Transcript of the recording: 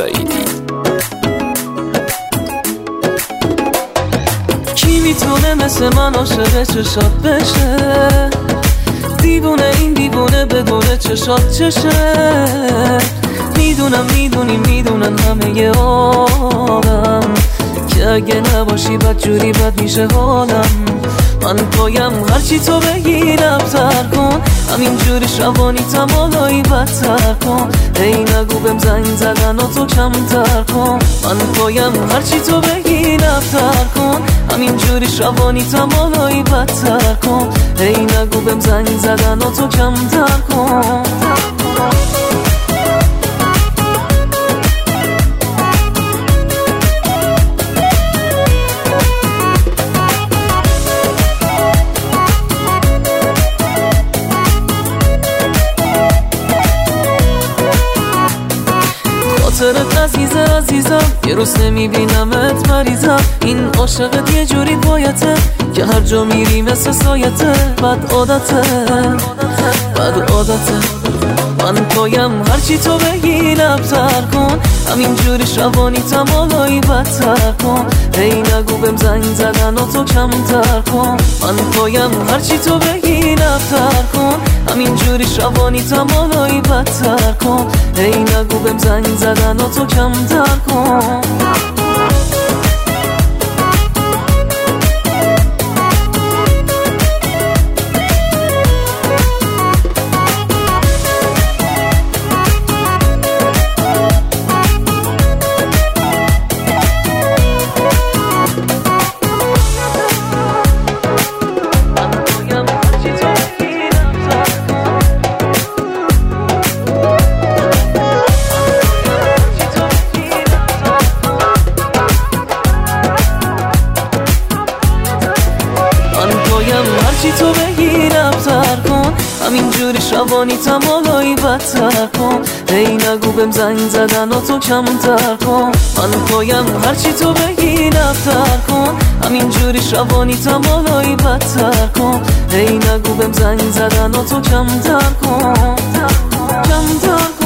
سعیدی. کی میتونه مثل من عاشق چشات بشه؟ دیوونه این دیوونه بدونه چشات چشه. میدونم میدونن همه آدم که اگه نباشی بد جوری بد میشه حالم. من پایم هرچی تو بگی رفتر کن، همینجوری شبانی تمالایی بدتر کن. ای نگو بهم زنگ زدن و تو کمتر کن. من پایم هرچی تو بگی رفتر کن، همینجوری شبانی تمالایی بدتر کن. ای نگو بهم زنگ زدن و تو کمتر کن. خاطرت عزیزم، یه روز نمیبینمت مریضم. این عاشقت یه جوری بایته که هر جا میری مثل سایته. بد عادته من پایم هرچی تو بگی لبتر کن، همینجوری شبانی تمالایی بدتر کن. ای نگو بهم زنگ زدن و تو کمتر کن. من پایم هرچی تو بگی لبتر کن، همینجوری شبانی تمالایی بدتر کن. ای نگو بهم زنگ زدن و تو کمتر کن. هرچی تو بگی رفتر کن، همینجوری شبانی تمالایی بدتر کن. ای نگو بهم زنگ زدن و تو کمتر کن. من پایم هرچی تو بگی رفتر کن، همینجوری شبانی تمالایی بدتر کن. ای نگو بهم زنگ زدن و تو کمتر کن.